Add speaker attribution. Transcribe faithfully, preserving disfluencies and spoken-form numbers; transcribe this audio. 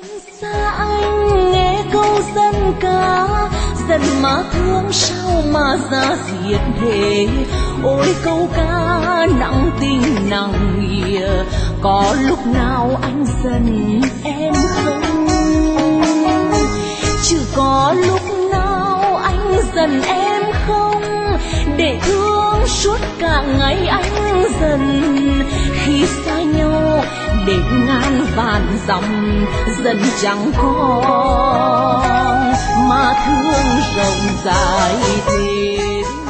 Speaker 1: Xa anh nghe câu dân ca, dần mà thương sao mà ra diệt thế. Ôi câu ca nặng tình nặng nghĩa, có lúc nào anh giận em không? Chứ có lúc nào anh giận em không? Để thương suốt cả ngày anh dần, khi xa nhau đến ngàn vạn dặm dần chẳng còn, mà thương rộng dài thêm.